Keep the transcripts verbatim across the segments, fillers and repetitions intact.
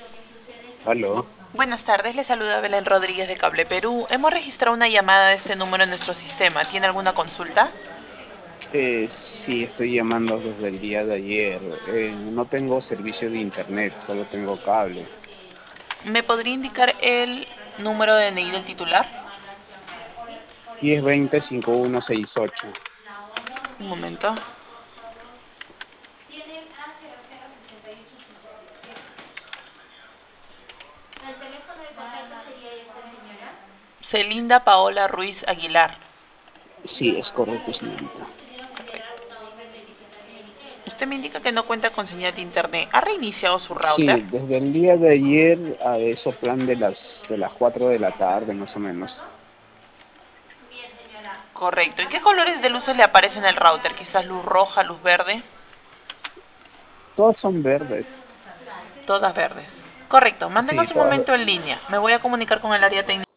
Aló. Buenas tardes, le saluda Belén Rodríguez de Cable Perú. Hemos registrado una llamada de este número en nuestro sistema. ¿Tiene alguna consulta? Eh, sí, estoy llamando desde el día de ayer. Eh, no tengo servicio de internet, solo tengo cable. ¿Me podría indicar el número de D N I del titular? diez veinte cincuenta y uno sesenta y ocho. Un momento. Celinda Paola Ruiz Aguilar. Sí, es correcto, señorita. Usted me indica que no cuenta con señal de internet. ¿Ha reiniciado su router? Sí, desde el día de ayer a eso plan de las de las cuatro de la tarde, más o menos. Correcto. ¿Y qué colores de luces le aparecen en el router? Quizás luz roja, luz verde. Todas son verdes. Todas verdes. Correcto. Sí, Manténgase un todas. momento en línea. Me voy a comunicar con el área técnica.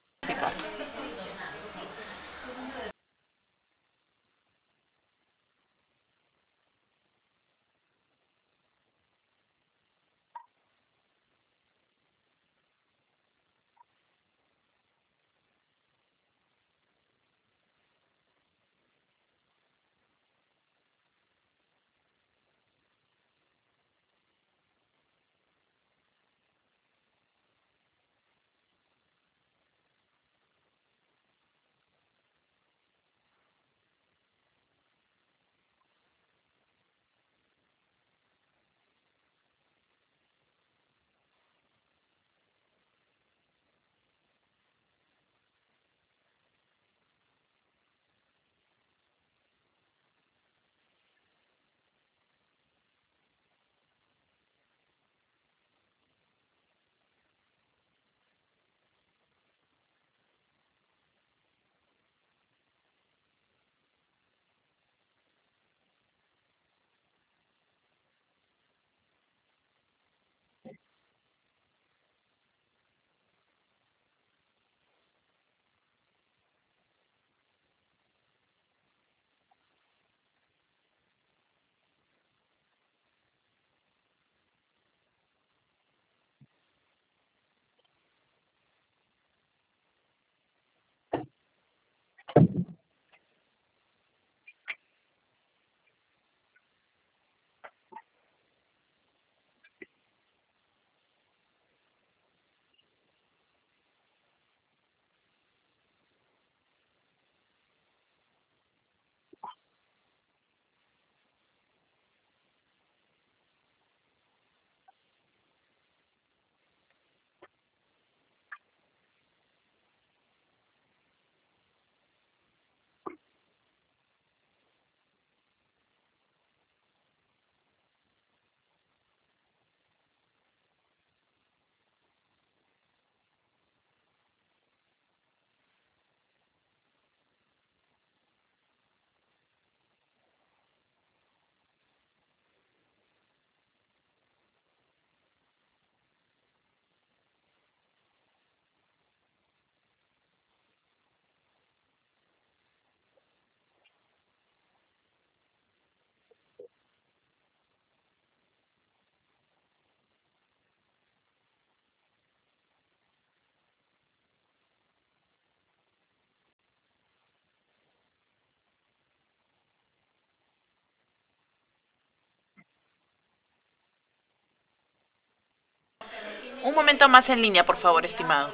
Un momento más en línea, por favor, estimado.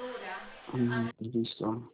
Mm, listo.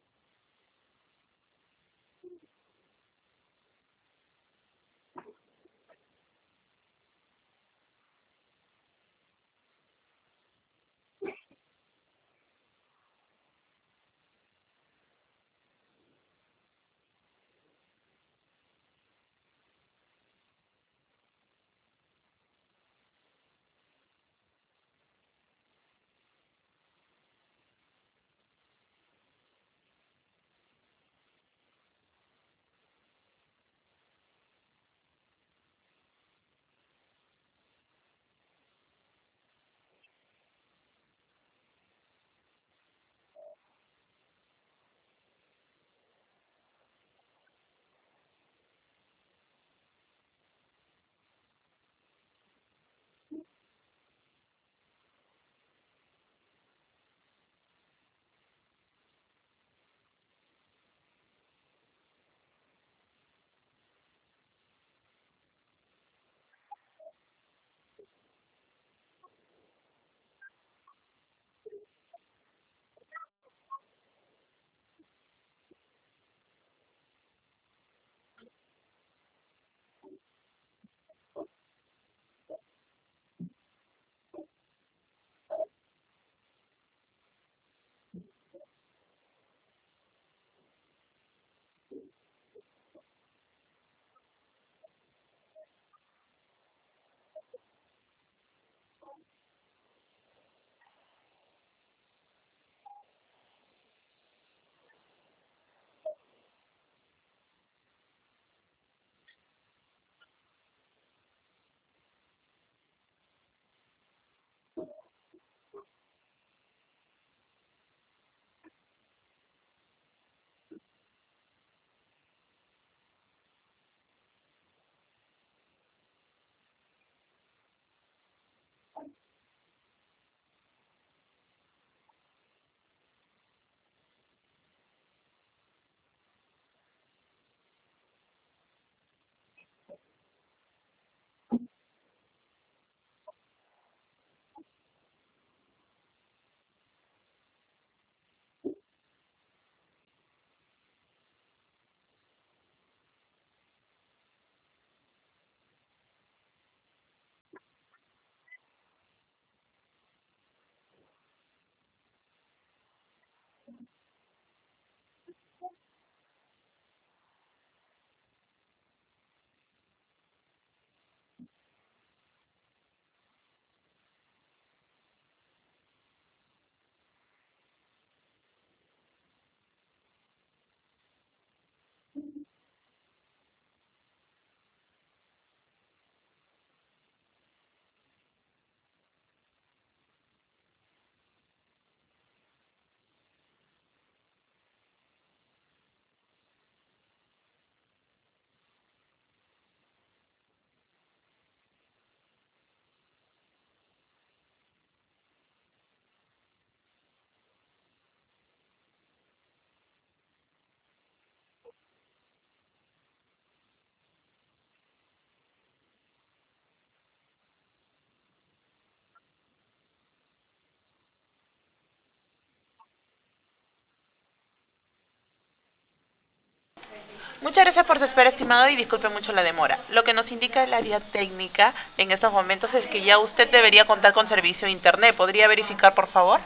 Muchas gracias por su espera, estimado, y disculpe mucho la demora. Lo que nos indica el área técnica en estos momentos es que ya usted debería contar con servicio de internet. ¿Podría verificar, por favor?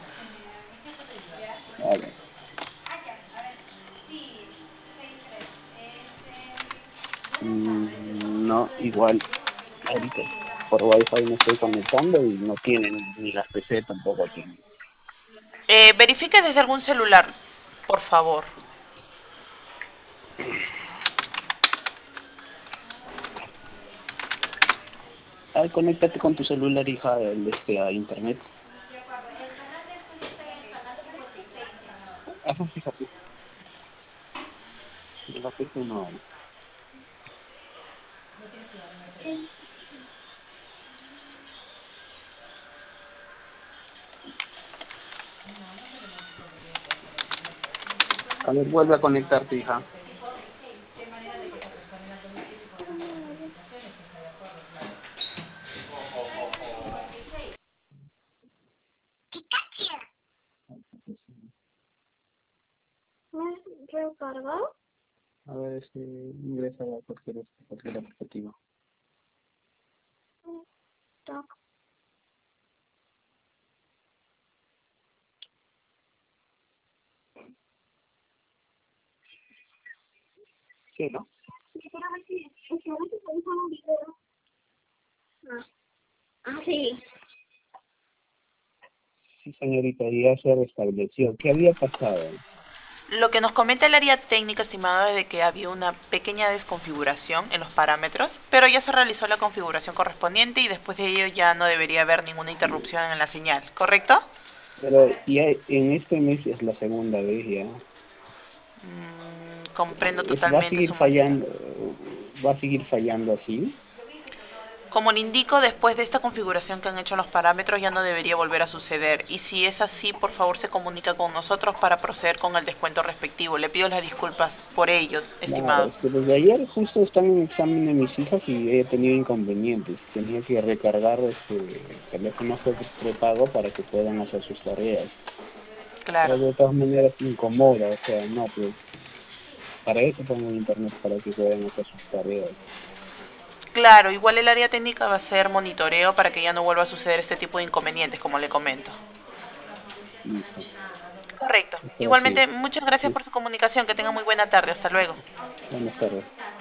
A ver. Mm, no, igual, ahorita por Wi-Fi me estoy conectando y no tienen, ni las P C tampoco tienen. Eh, verifique desde algún celular, por favor. A ver, conéctate con tu celular, hija, el, este, a internet. Ajá, fíjate. De la P C no hay. A ver, vuelve a conectarte, hija. ¿Recargado? A ver, este, ingresa a cualquier, cualquier aplicativo. Sí, ¿no? Ah, ah, sí. Sí, señorita, ya se restableció. ¿Qué había pasado? Lo que nos comenta el área técnica, estimado, es de que había una pequeña desconfiguración en los parámetros, pero ya se realizó la configuración correspondiente y después de ello ya no debería haber ninguna interrupción en la señal, ¿correcto? Pero ya en este mes es la segunda vez ya. Mm, comprendo Es, va a totalmente seguir su molestia. fallando, va a seguir fallando así. Como le indico, después de esta configuración que han hecho los parámetros ya no debería volver a suceder. Y si es así, por favor se comunica con nosotros para proceder con el descuento respectivo. Le pido las disculpas por ello, Claro, estimado. es que desde ayer justo están en examen de mis hijas y he tenido inconvenientes. Tenía que recargar este teléfono prepago para que puedan hacer sus tareas. Claro. Pero de todas maneras incomoda, o sea, no, pues para eso pongo internet, para que puedan hacer sus tareas. Claro, igual el área técnica va a hacer monitoreo para que ya no vuelva a suceder este tipo de inconvenientes, como le comento. Listo. Correcto. Está así. Igualmente, muchas gracias Sí. por su comunicación. Que tenga muy buena tarde. Hasta luego. Buenas tardes.